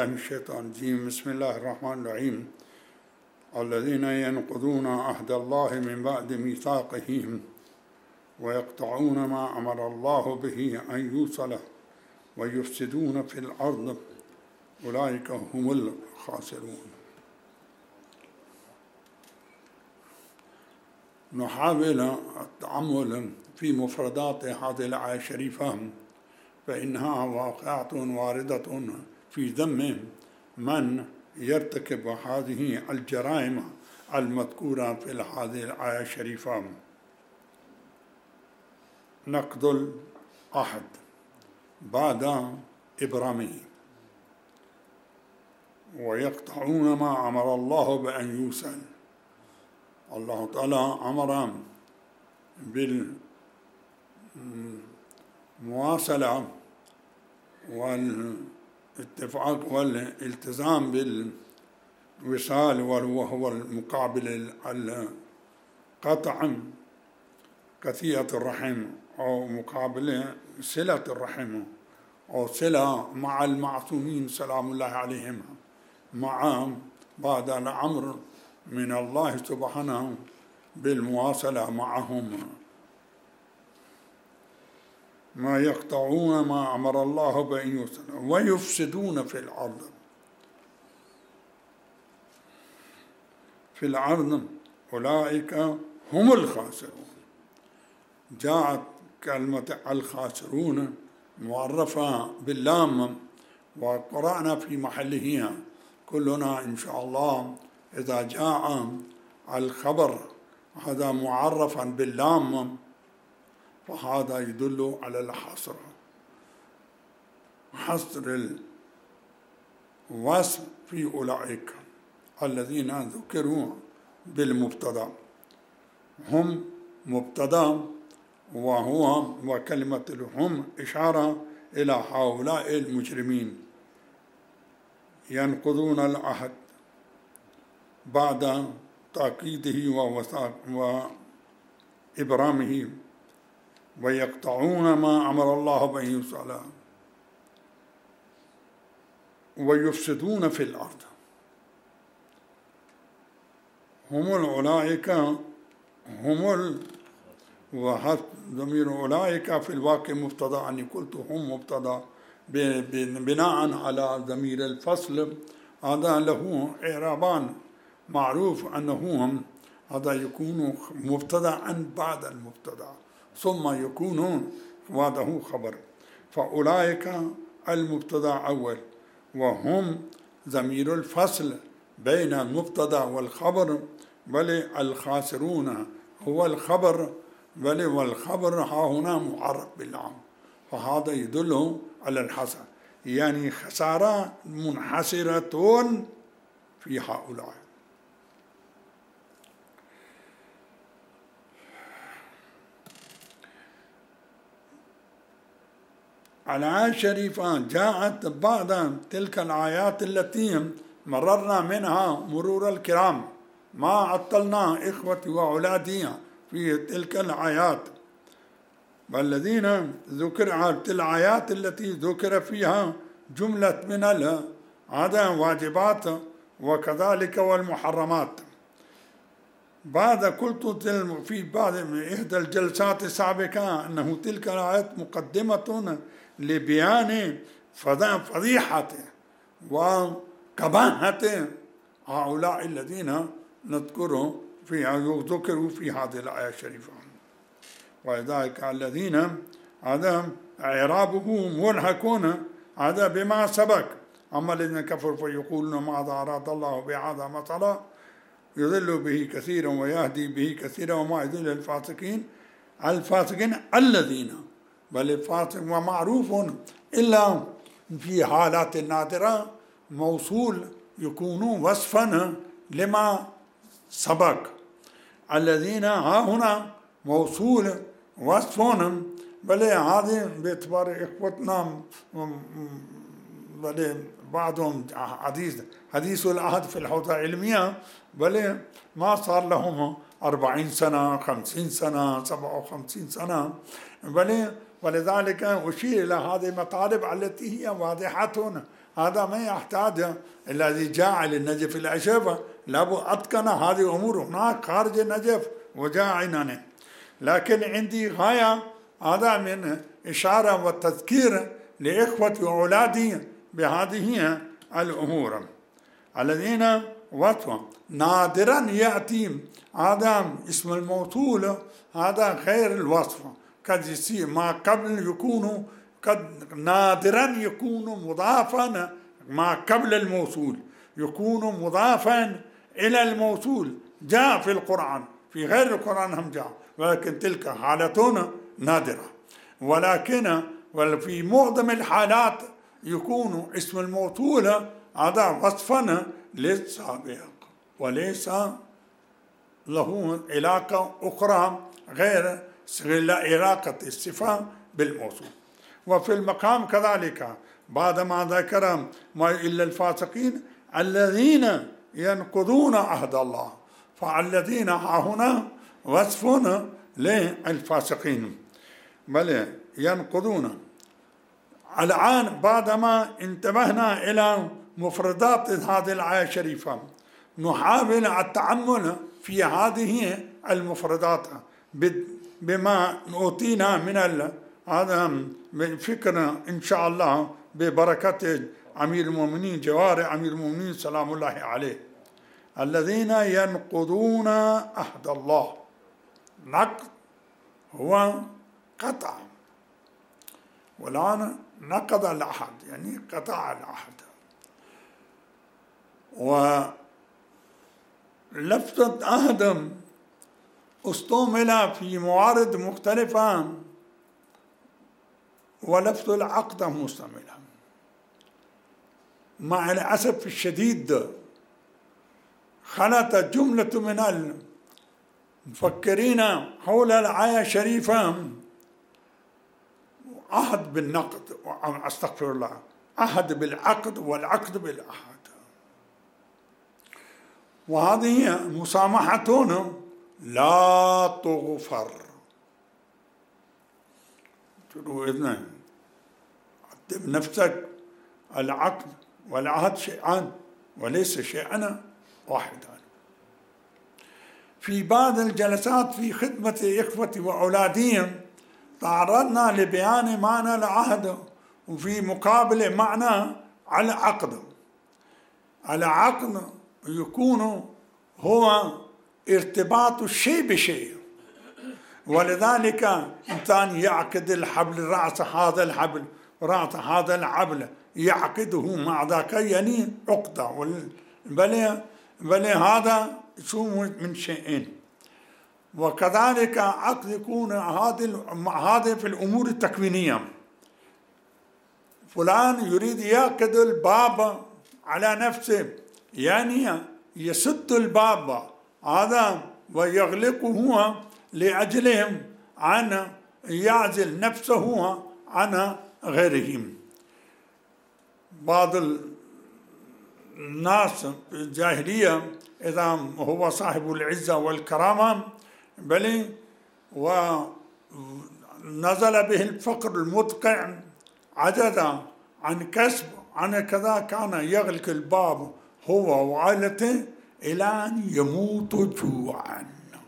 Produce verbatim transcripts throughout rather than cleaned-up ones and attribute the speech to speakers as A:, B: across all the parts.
A: بالله من الشيطان الرجيم. بسم الله الرحمن الرحيم. الذين ينقضون عهد الله من بعد ميثاقه ويقطعون ما أمر الله به أن يوصل ويفسدون في الأرض أولئك هم الخاسرون. نحاول التأمل في مفردات هذه الآية الشريفة، فإنها واقعة واردة في ذم من يرتكب هذه الجرائم المذكورة في هذه الآية الشريفة. نقض العهد بعد إبرامه، ويقطعون ما أمر الله بأن يوصل. الله تعالى أمر بالمواصلة والاتفاق والالتزام بالوصال، وهو المقابل القطع قطيعة الرحم أو مقابل صلة الرحم أو صلة مع المعصومين سلام الله عليهم، مع بعد الأمر من الله سبحانه بالمواصلة معهم. ما يقطعون ما أمر الله بأن يوصل ويفسدون في الأرض. في الأرض أولئك هم الخاسرون. جاءت كلمة الخاسرون معرفة باللام، وقرأنا في محله كلنا إن شاء الله إذا جاء الخبر هذا معرفا باللام فهذا يدل على الحصر، حصر الوصف في أولئك الذين ذكروا بالمبتدأ. هم مبتدأ، وهو وكلمة الهم إشارة إلى هؤلاء المجرمين ينقضون العهد بعد تأكيده وإبرامه، ويقطعون ما أمر الله به يوصل ويفسدون في الأرض. هم أولئك هم ال... وضمير أولئك في الواقع مبتدأ، أني قلت هم مبتدأ بناء على ضمير الفصل. هذا له إعرابان، معروف أنه هذا يكون مبتدأ بعد المبتدأ ثم يكون بعده خبر. فأولئك المبتدأ أول، وهم ضمير الفصل بين المبتدأ والخبر، بل الخاسرون هو الخبر، بل والخبر ها هنا معرف باللام، فهذا يدل على الحصر، يعني خسارة منحصرة في هؤلاء. الآية الشريفة جاءت بعد تلك الآيات التي مررنا منها مرور الكرام، ما عطلنا إخوتي وأولادي في تلك الآيات، والذين ذكر الآيات التي ذكر فيها جملة من هذا واجبات وكذلك والمحرمات. بعد قلت في بعض إحدى الجلسات السابقة أنه تلك الآيات مقدمة لبيان فضيحة وقباحة هؤلاء الذين نذكروا في يذكروا في هذه الآية الشريفة. ولذلك الذين هذا إعرابه ملحقون هذا بما سبق. أما الذين كفروا فيقولون ماذا أراد الله بهذا مثلا يضل به كثيرا ويهدي به كثيرا وما يضل الفاسقين. الفاسقين الذين، بل الفاسق ومعروف إلا في حالات نادرة موصول يكون وصفا لما سبق. الذين ها هنا موصول وصفهم، بل هذه باعتبار إخوتنا بل بعضهم حديث حديث العهد في الحوزة العلمية، بل ما صار لهم أربعين سنة خمسين سنة سبعة وخمسين سنة، بل ولذلك أشير إلى هذه المطالب التي هي واضحة هذا ما يحتاج. الذي جاعل النجف الأشف لابد أتقن هذه أمور هناك خارج النجف وجاء عنانه. لكن عندي غاية هذا من إشارة والتذكير لإخوتي وأولادي بهذه الأمور الذين وصفوا. نادرا يأتي هذا اسم الموصول هذا غير الوصف، قد يصير ما قبل يكون قد نادرا يكون مضافا ما قبل الموصول، يكون مضافا إلى الموصول. جاء في القرآن، في غير القرآن هم جاء، ولكن تلك حالة نادرة. ولكن وفي معظم الحالات يكون اسم الموصول هذا وصفا للسابق وليس له علاقة أخرى غير علاقة الصفة بالموصول. وفي المقام كذلك بعدما ذكر ما إلا الفاسقين الذين ينقضون عهد الله، فالذين هنا وصف للفاسقين بل ينقضون. الآن بعدما انتبهنا إلى مفردات هذه الآية الشريفة نحاول التأمل في هذه المفردات بما أوتينا من هذا من فكرة إن شاء الله ببركة أمير المؤمنين جوار أمير المؤمنين سلام الله عليه. الذين ينقضون عهد الله، نقض هو قطع، والآن نقض العهد يعني قطع العهد. ولفظة عهد استعمل في موارد مختلفة ولفظ العقد مستعمل. مع الأسف الشديد خلط جملة من المفكرين حول الآية الشريفة عهد بالنقد، أستغفر الله، عهد بالعقد والعقد بالعهد. وهذه مسامحة لا تغفر. تقول إذن عذب نفسك، العقد والعهد شيئان وليس شيئا واحدا. في بعض الجلسات في خدمة إخوتي وأولادهم تعرضنا لبيان معنى العهد وفي مقابل معنى العقد. العقد يكون هو ارتباط الشيء بشيء، ولذلك إنسان يعقد الحبل رأس هذا الحبل رأس هذا الحبل يعقده مع ذاك يعني عقدة، بل بل هذا شو من شيئين. وكذلك عقد يكون هذه هذه في الأمور التكوينية. فلان يريد يعقد الباب على نفسه يعني يسد الباب هذا ويغلقه لأجلهم أن يعزل نفسه عن غيرهم. بعض الناس في الجاهلية إذا هو صاحب العزة والكرامة بل ونزل به الفقر المدقع عجز عن كسب عن كذا كان يغلق الباب هو وعائلته إلى أن يموتوا جوعا.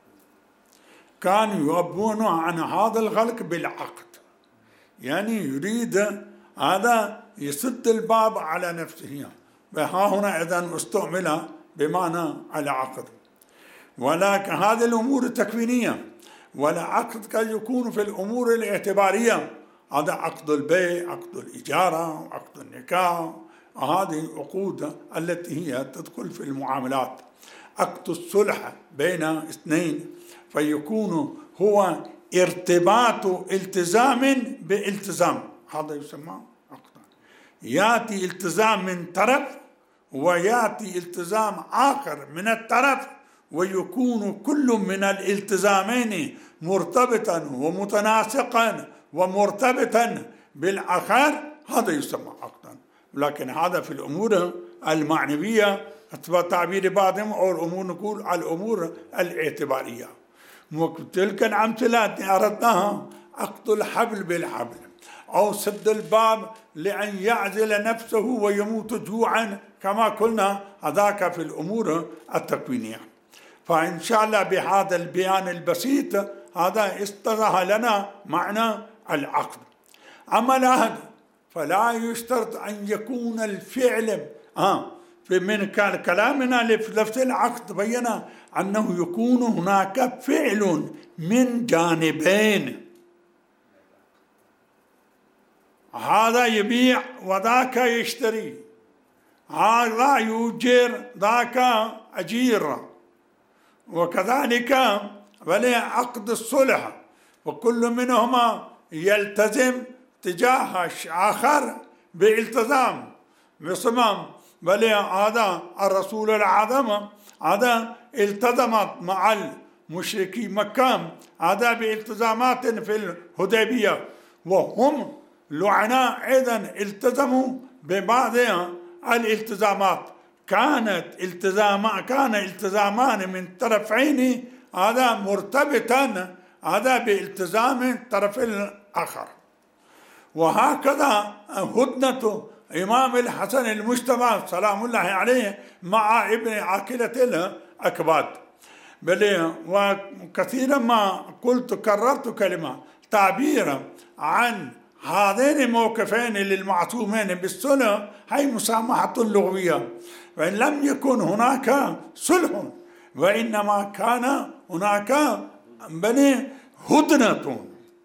A: كانوا يعبون عن هذا الغلق بالعقد، يعني يريد هذا يسد الباب على نفسه. وها هنا إذن استعمل بمعنى العقد. ولكن هذه الأمور التكوينية، والعقد قد يكون في الأمور الاعتبارية، هذا عقد البيع، عقد الإجارة، عقد النكاح، هذه عقود التي هي تدخل في المعاملات. عقد الصلح بين اثنين فيكون هو ارتباط التزام بالتزام، هذا يسمى عقدا. يأتي التزام من طرف ويأتي التزام آخر من الطرف، ويكون كل من الالتزامين مرتبطا ومتناسقا ومرتبطا بالآخر، هذا يسمى عقدا. لكن هذا في الأمور المعنوية أتبع تعبير بعضهم، أو الأمور نقول الأمور الاعتبارية. تلك الأمثلة أردناها عقد الحبل بالحبل، أو سد الباب لأن يعزل نفسه ويموت جوعا كما قلنا هذاك في الأمور التكوينية. فإن شاء الله بهذا البيان البسيط هذا اتضح لنا معنى العقد. أما العهد فلا يشترط أن يكون الفعل آه من كلامنا لفظ العقد بينا أنه يكون هناك فعل من جانبين، هذا يبيع وذاك يشتري، هذا يؤجر ذاك أجير، وكذلك بل عقد الصلح وكل منهما يلتزم تجاه آخر بالتزام بصمام. بل هذا الرسول الأعظم هذا التزمت مع المشركي مكة هذا بالتزامات في الحديبية، وهم لعنا أيضا التزموا ببعض الالتزامات كانت التزام كان التزامان من طرفين هذا مرتبطا هذا بالتزام الطرف الآخر. وهكذا هدنة إمام الحسن المجتبى سلام الله عليه مع ابن عاقلة الأكباد. بل وكثيرا ما قلت كررت كلمة تعبيرا عن هذين الموقفين للمعصومين بالصلح هي مسامحة لغوية، وإن لم يكن هناك صلح وإنما كان هناك بني هدنة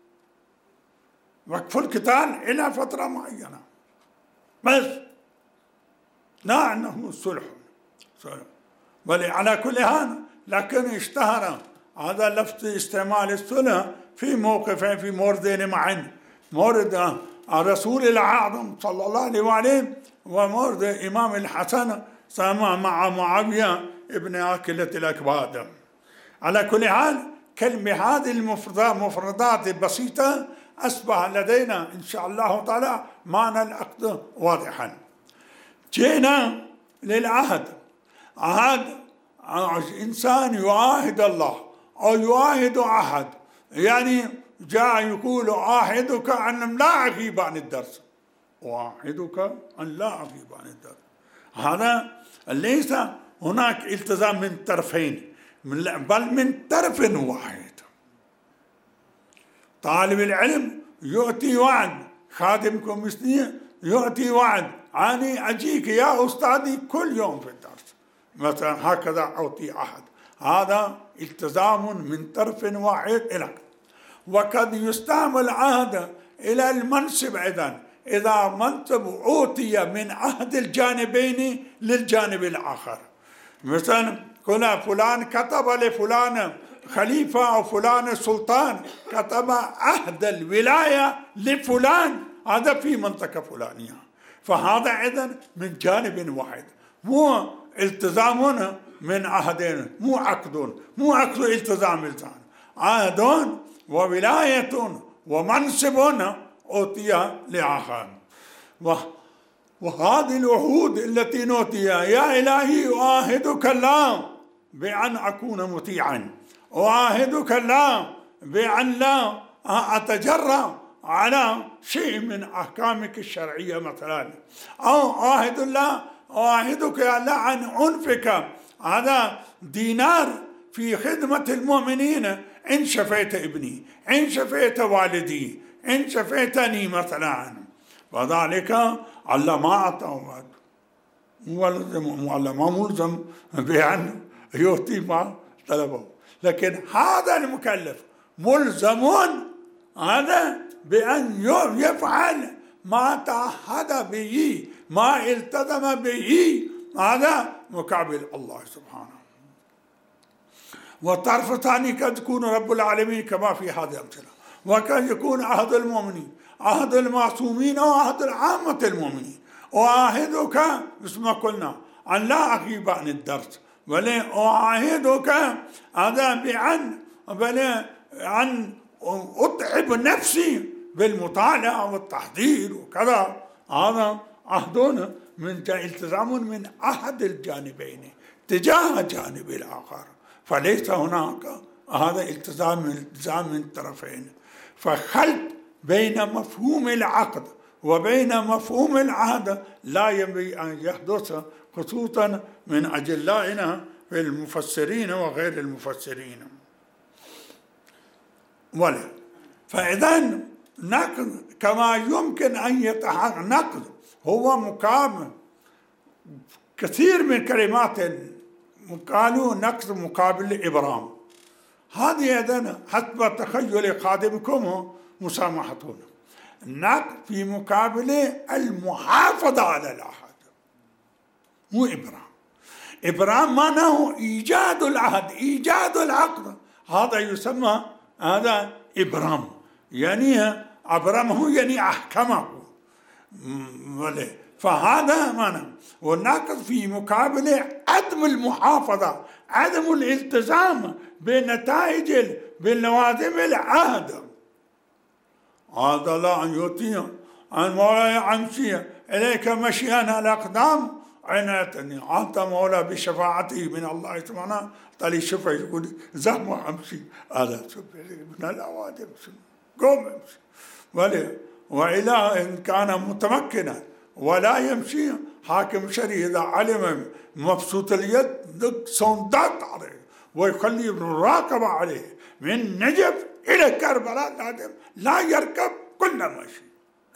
A: وقف القتال إلى فترة معينة بس لا أنه صلح. بل على كل حال لكن اشتهر هذا لفظ استعمال الصلح في موقفين في موردين معا، مورد الرسول الأعظم صلى الله عليه وآله ومورد إمام الحسن سما مع معاوية ابن عاقلة الأكباد. على كل حال كلمة هذه المفردات البسيطة أصبح لدينا إن شاء الله تعالى معنى العقد واضحا. جئنا للعهد. عهد إنسان يعاهد الله أو يعاهد عهد، يعني جاء يقول أعاهدك أن لا أغيب عن الدرس، أعاهدك أن لا أغيب عن الدرس. هذا ليس هناك التزام من طرفين بل من طرف واحد. طالب العلم يؤتي وعد، خادم كوميسني يؤتي وعد أني أجيك يا أستاذي كل يوم في الدرس مثلا، هكذا أعطي عهد، هذا التزام من طرف واحد إلى. وقد يستعمل عهد إلى المنصب أيضا، إذا منصب أوتي من عهد الجانبين للجانب الآخر. مثلا كنا فلان كتب لفلان خليفة أو فلان سلطان كتب عهد الولاية لفلان هذا في منطقة فلانية، فهذا أيضا من جانب واحد، مو التزام من عهدين، مو عقد، مو عقد التزام التزام، عهد وولاية ومنصب أوتي لآخر. وهذه العهود التي نوتيها يا إلهي أعاهدك الله بأن أكون مطيعا، أعاهدك الله بأن لا أتجرأ على شيء من أحكامك الشرعية مثلا، أو أعاهد الله أعاهدك يا الله عن أنفق هذا دينار في خدمة المؤمنين إن شفيت ابني، إن شفيت والدي، إن شفيتني مثلا. وذلك الله ما أعطاه، الله ما ملزم بأن يعطي ما طلبه، لكن هذا المكلف ملزم هذا بأن يفعل ما تعهد به، ما التزم به، هذا مقابل الله سبحانه. والطرف الثاني قد يكون رب العالمين كما في هذه الأمثلة، وقد يكون عهد المؤمنين، عهد المعصومين أو عهد العامة المؤمنين. أعاهدك مثل ما قلنا أن لا أغيب عن الدرس، بل أعاهدك هذا بأن بل أن أتعب نفسي بالمطالعة والتحضير وكذا، هذا عهد من التزام من أحد الجانبين تجاه جانب الآخر، فليس هناك هذا التزام التزام من طرفين. فخلط بين مفهوم العقد وبين مفهوم العهد لا ينبغي أن يحدث، خصوصا من أجلائنا في المفسرين وغير المفسرين. ولا فإذا نقد كما يمكن أن يتحقق نقد هو مقابل كثير من كلمات قالوا نقد مقابل إبرام، هذه أيضا حسب تخيل خادمكم مسامحتون. النقد في مقابل المحافظة على العهد، مو إبرام. إبرام معناه إيجاد العهد، إيجاد العقد، هذا يسمى هذا إبرام، يعني أبرمه يعني أحكمه، فهذا معنى. والنقد في مقابل عدم المحافظة، عدم الالتزام بنتائج باللوازم العهد. هذا لا أن يطيع عن مولاي أمشي إليك مشيا الأقدام عنايتني، أنت مولا بشفاعته من الله سبحانه تعالى شفع يقول زحمة أمشي، هذا من الأوادم قوم امشي. وإلى إن كان متمكنا ولا يمشي حاكم شرعي إذا علم مبسوط اليد صندات عليه ويخلي الراقبة عليه من نجف إلى كربلاء لازم لا يركب كل ماشي.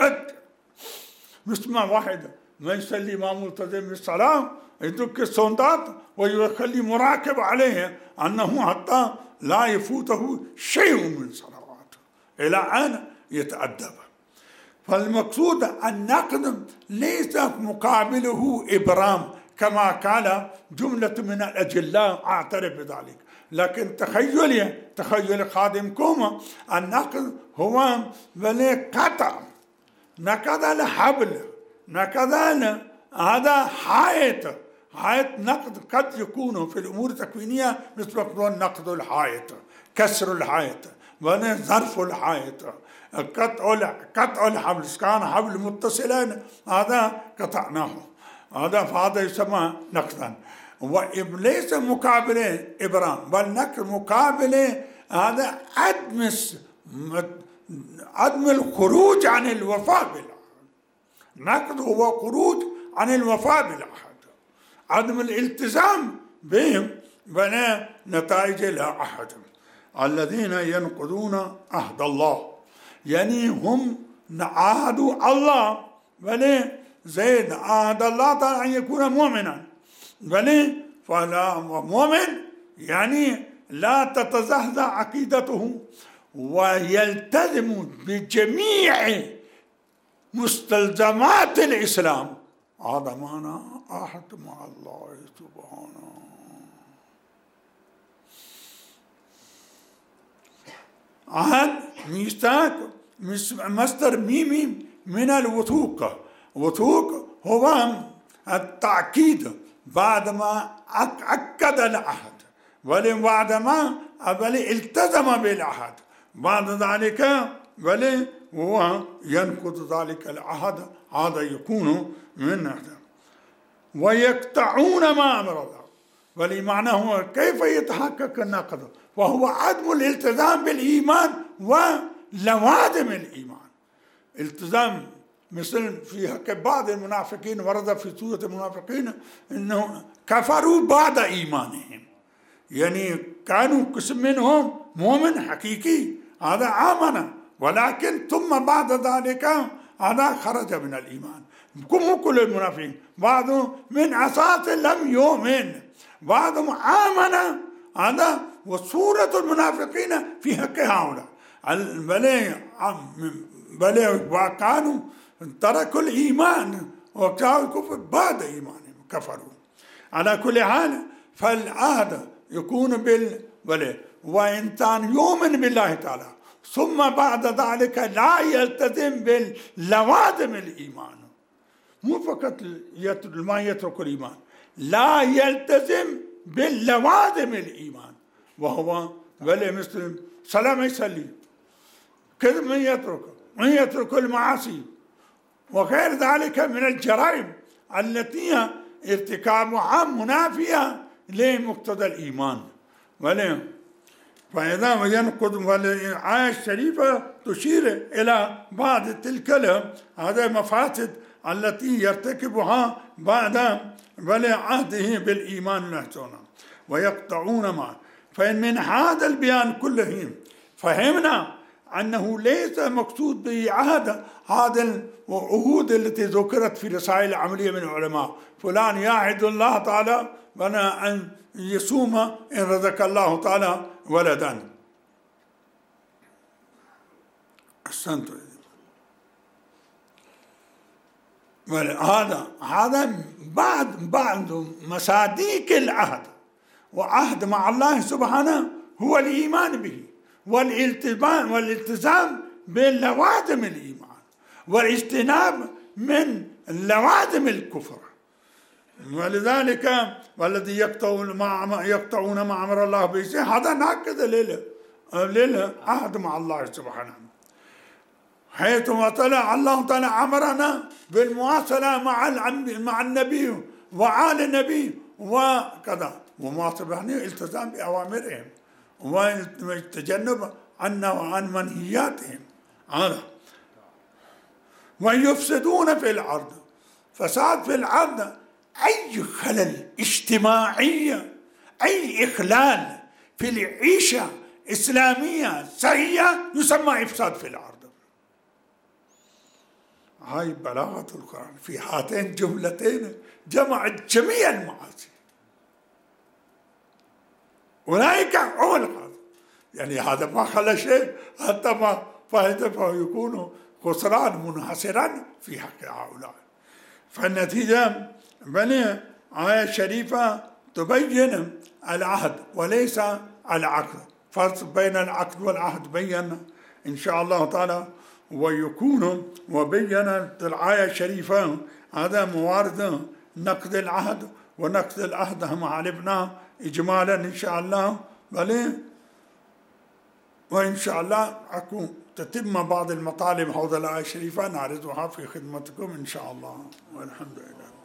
A: مثل ما واحد ما يصلي ما ملتزم بالصلاة يدك الصندات ويخلي مراقب عليه أنه حتى لا يفوته شيء من صلواته إلى أن يتأدب. فالمقصود النقد ليس مقابله إبرام كما قال جملة من الأجلاء، أعترف بذلك، لكن تخيل تخيل خادمكم النقد هو بل قطع، نقد الحبل، نقد هذا حائط. حائط نقد قد يكون في الأمور التكوينية مثل نقد الحائط، كسر الحائط، ظرف الحائط، قطع قطع الحبل، كان حبل متصلا هذا قطعناه، هذا فهذا يسمى نقدا. وليس مقابل إبرام، بل نقد مقابل هذا عدم عدم الخروج عن الوفاء بالعهد. نقد هو خروج عن الوفاء بالعهد، عدم الالتزام بهم بلا نتائج العهد. الذين ينقضون عهد الله يعني هم عاهدوا الله، بل زيد عهد الله تعالى أن يكون مؤمنا، بل فلا مؤمن يعني لا تتزهزه عقيدته ويلتزم بجميع مستلزمات الإسلام. هذا معنى عهد مع الله سبحانه. عهد ميثاق مصدر ميمي من الوثوق، وثوق هو التأكيد بعدما أكد العهد، بل بعدما بل التزم بالعهد، بعد ذلك بل هو ينقض ذلك العهد، هذا يكون من هذا. ويقطعون ما أمر الله، بل معناه كيف يتحقق النقض؟ وهو عدم الالتزام بالإيمان ولوازم الإيمان. التزام مثل في حق بعض المنافقين ورد في سورة المنافقين أنه كفروا بعد إيمانهم، يعني كانوا قسم منهم مؤمن حقيقي هذا آمن، ولكن ثم بعد ذلك هذا خرج من الإيمان. مو كل المنافقين، بعضهم من أساس لم يؤمن، بعضهم آمن هذا. وصورة المنافقين في حق هؤلاء بل بل وكانوا تركوا الإيمان وكانوا الكفر بعد إيمانهم كفروا. على كل حال فالعهد يكون بال بل وإنسان يؤمن بالله تعالى ثم بعد ذلك لا يلتزم باللوازم الإيمان، مو فقط ما يترك الإيمان، لا يلتزم باللوازم الإيمان، وهو بل مثل صلاة ما يصلي، كذب من يترك من يترك المعاصي وغير ذلك من الجرائم التي هي ارتكابها منافية لمقتضى الإيمان. فإذا ينقض، والآية الشريفة تشير إلى بعض تلك هذه المفاسد التي يرتكبها بعد ولي عهده بالإيمان والإحسان ويقطعون معه. فإن من هذا البيان كله فهمنا أنه ليس مقصود به عهد هذا العهود التي ذكرت في رسائل العملية من العلماء، فلان يعهد الله تعالى بنا أن يصوم إن رزق الله تعالى ولدا. أحسنت. هذا هذا بعد بعد مصادق العهد، وعهد مع الله سبحانه هو الإيمان به والالتزام والالتزام بلوازم الإيمان والاجتناب من لوازم الكفر. ولذلك والذي يقطعون مع يقطعون مع أمر الله به هذا ناقض للعهد مع الله سبحانه، حيث طلع الله تعالى أمرنا بالمواصلة مع مع النبي وآل النبي وكذا، ومواصلة يعني التزام بأوامرهم والتجنب عن عن منهياتهم. هذا ويفسدون في الأرض، فساد في الأرض أي خلل اجتماعي، أي إخلال في العيشة الإسلامية سيئة يسمى إفساد في الأرض. هاي بلاغة القرآن في هاتين الجملتين جمعت جميع المعاصي، أولئك هم الخاسرون. يعني هذا ما خلى شيء حتى ما فائدة، فيكون خسران منحصرا في حق هؤلاء. فالنتيجة بني آية شريفة تبين العهد وليس العقد، فرق بين العقد والعهد بين إن شاء الله تعالى، ويكون وبينت الآية الشريفة هذا موارد نقد العهد ونقد العهد هم علمنا إجمالا إن شاء الله. بل وإن شاء الله أكون تتم بعض المطالب حول الآية الشريفة نعرضها في خدمتكم إن شاء الله، والحمد لله.